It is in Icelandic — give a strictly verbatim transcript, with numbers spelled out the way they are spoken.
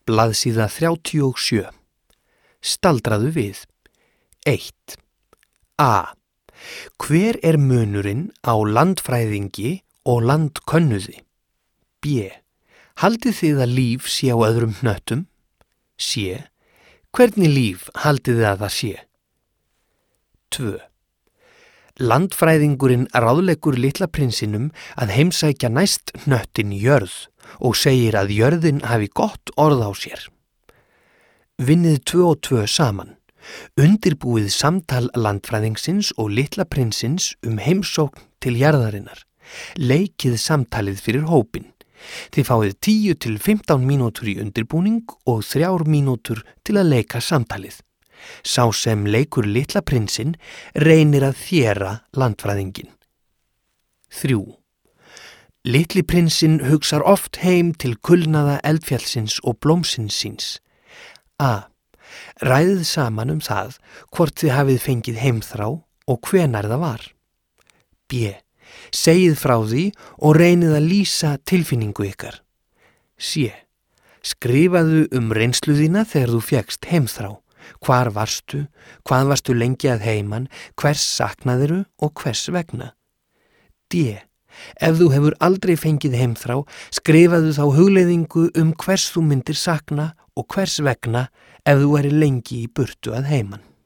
Blaðsíða þrjátíu og sjö. Staldraðu við. eitt. A. Hver er munurinn á landfræðingi og landkönnuði? B. Haldið þið að líf sé á öðrum hnöttum? C. Hvernig líf haldið þið að það sé? tvö. Landfræðingurinn ráðleggur litla prinsinum að heimsækja næst hnöttin jörð og segir að jörðin hafi gott orð á sér. Vinnið tvö og tvö saman. Undirbúið samtal landfræðingsins og litla prinsins um heimsókn til jarðarinnar. Leikið samtalið fyrir hópinn. Þið fáið tíu til fimmtán mínútur í undirbúning og þrjár mínútur til að leika samtalið. Sá sem leikur litla prinsinn reynir að þéra landfræðingin. þrjú. Litli prinsinn hugsar oft heim til kulnaða eldfjallsins og blómsins síns. A. Ræðið saman um það hvort þið hafið fengið heimþrá og hvenær það var. B. Segið frá því og reynið að lýsa tilfinningu ykkar. C. Skrifaðu um reynslu þína þegar þú fékkst heimþrá. Hvar varstu, hvað varstu lengi að heiman, hvers saknaðiru og hvers vegna. D. Ef þú hefur aldrei fengið heimþrá, skrifaðu þá hugleiðingu um hvers þú myndir sakna og hvers vegna ef þú væri lengi í burtu að heiman.